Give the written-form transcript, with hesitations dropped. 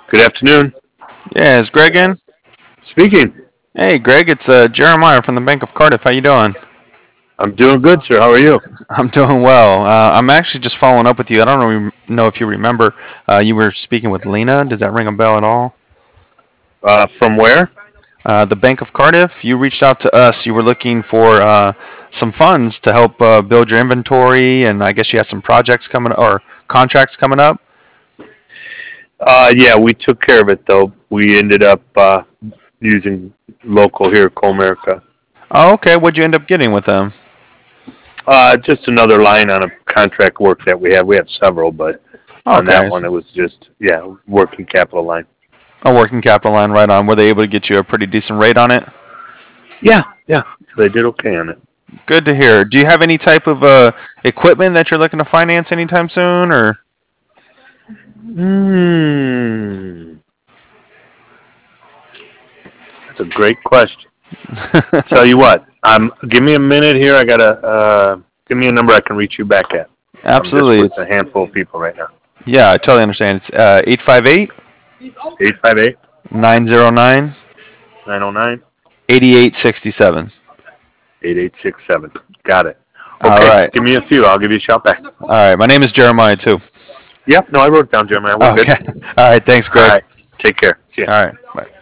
Good afternoon. Yeah, is Greg in? Speaking. Hey, Greg, it's Jeremiah from the Bank of Cardiff. How you doing? I'm doing good, sir. How are you? I'm doing well. I'm actually just following up with you. I don't know if you remember. You were speaking with Lena. Does that ring a bell at all? From where? The Bank of Cardiff. You reached out to us. You were looking for some funds to help build your inventory, and I guess you had some projects coming or contracts coming up. Yeah, we took care of it though. We ended up using local here, Comerica. Oh, okay. What'd you end up getting with them? Just another line on a contract work that we have. We have several, but on that Okay, one it was just working capital line. a working capital line, right on. Were they able to get you a pretty decent rate on it? Yeah, yeah. So they did okay on it. Good to hear. Do you have any type of equipment that you're looking to finance anytime soon, or? Hmm. That's a great question. Tell you what, give me a minute here. I gotta give me a number I can reach you back at. I'm just Absolutely. with a It's handful of people right now. yeah, I totally understand. It's 858 858 909 909 8867. 8867. Got it. All Okay, right. give me a few. I'll give you a shout back. All right. My name is Jeremiah too. Yep, no, I wrote it down, Jeremiah. We're good. Okay. All right. Thanks, All Greg. right, take care. See ya. All right. Bye.